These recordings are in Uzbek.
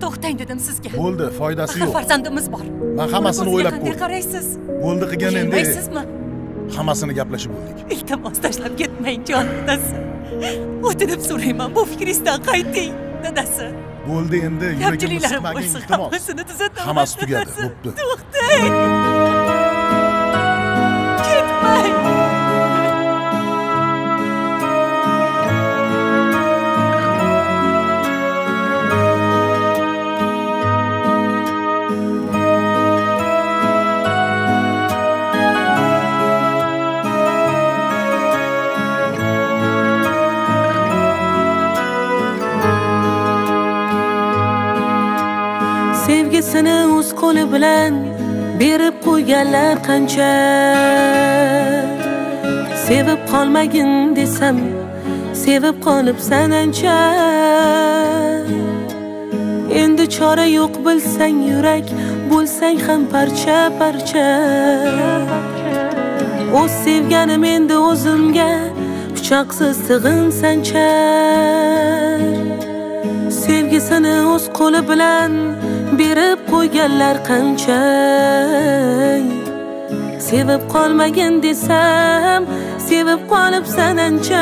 to'xtang dedim sizga. Bo'ldi, foydasi yo'q. Farzandimiz bor. Men hammasini o'ylab ko'rdim. Qanday qaraysiz? Bo'ldi qilgan endi. Bilmaysizmi? Hammasini gaplashib bo'ldik. Iltimos tashlab ketmang, jon dadasi. O'tinib so'rayman, bu fikringizdan qayting, dadasi. Bo'ldi endi, yuragimni siqmagin, iltimos. Hammasi tugadi, bo'pti. To'xtang. Ketmang. Sevgisini o'z qo'li bilan berib qo'yganlar qancha. Sevib qolmagin desam, sevib qolibsan ancha. Endi chora yo'q bilsang yurak, bo'lsang ham parcha parcha. O'z sevganim endi o'zimga pichoqsiz sig'insancha. Sevgisini o'z qo'li bilan berib qo'yganlar qancha. Sevib qolmagin desam, sevib qolibsan ancha.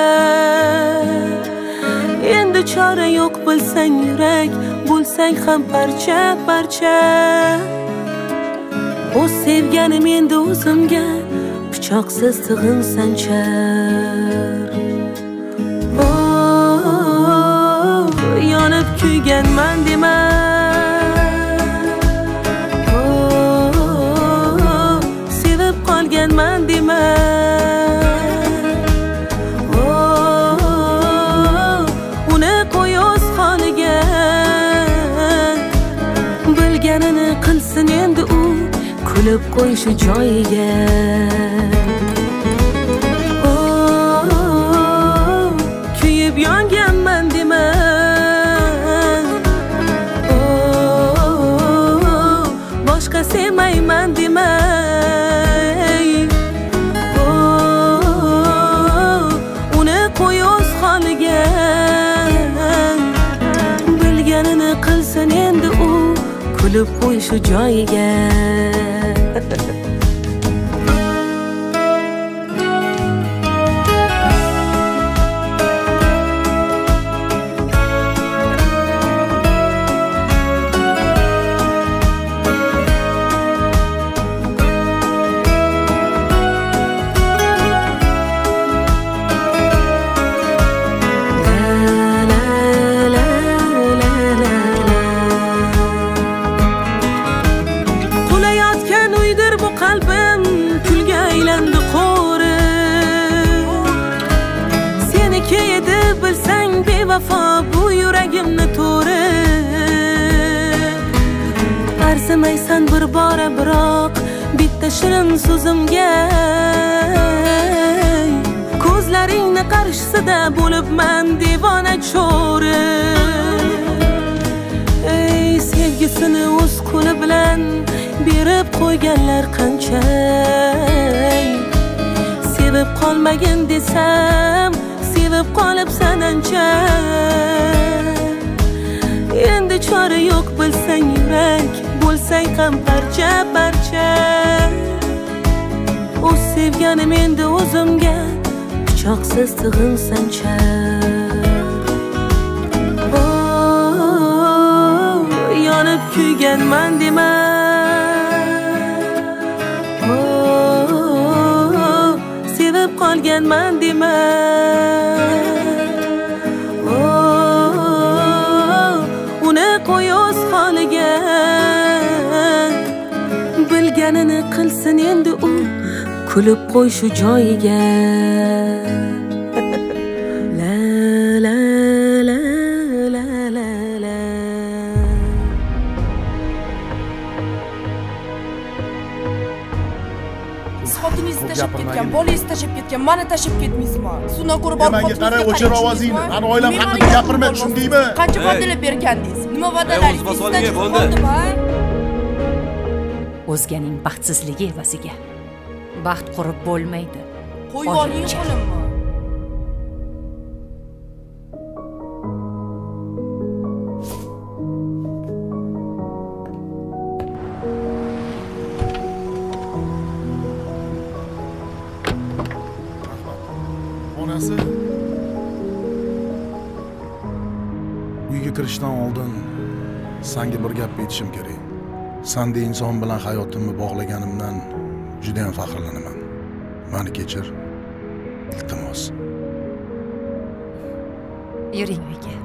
Endi chora yo'q bilsang yurak, bo'lsang ham parcha parcha. O'z sevganim endi o'zimga pichoqsiz sig'insancha. Yonib kuyganman dema. Sevib qolganman dema. Uni qo'y o'z holiga. Bilganini qilsin endi u, kulib qo'y shu joyiga. Kuyib yonganman dema. Sevmayman demay. Uni qo'y o'z holiga. Bilganini qilsin endi u, kulib qo'y shu joyiga. Vafo bu yuragimni to'ri. Arzimaysan bir bora biroq bitta shirin so'zimga. Ko'zlaringni qarshisida bo'libman devona cho'ri. Ey sevgisini o'z qo'li bilan berib qo'yganlar qancha. Sevib qolmagin desam, sevib qolibsan ancha. Endi chora yo'q bilsang yurak, bo'lsang ham parcha parcha. O'z sevganim endi o'zimga pichoqsiz sig'insancha. Yonib kuyganman dema. Sevib qolganman dema. Uni qo'y o'z holiga. Bilganini qilsin endi u, kulib qo'y shu joyiga. La la la la la la. Xotiningizni tashib ketgan, bolangizni tashib ketgan, meni tashib ketmaysizmi? Suvni ko'rib olib menga qara, o'chir ovozingni. Mani oilam haqida gapirma, tushundingmi? Qancha va'dalar bergandingiz? Nima va'dalaringiz? O'zganing baxtsizligi evaziga baxt qurib bo'lmaydi. Qo'yib oling qo'limni. Uyga kirishdan oldin senga bir gap aytishim kerak. Sendek inson bilan hayotimni bog'laganimdan juda ham faxrlanaman. Meni kechir. Iltimos. Yuring uyga.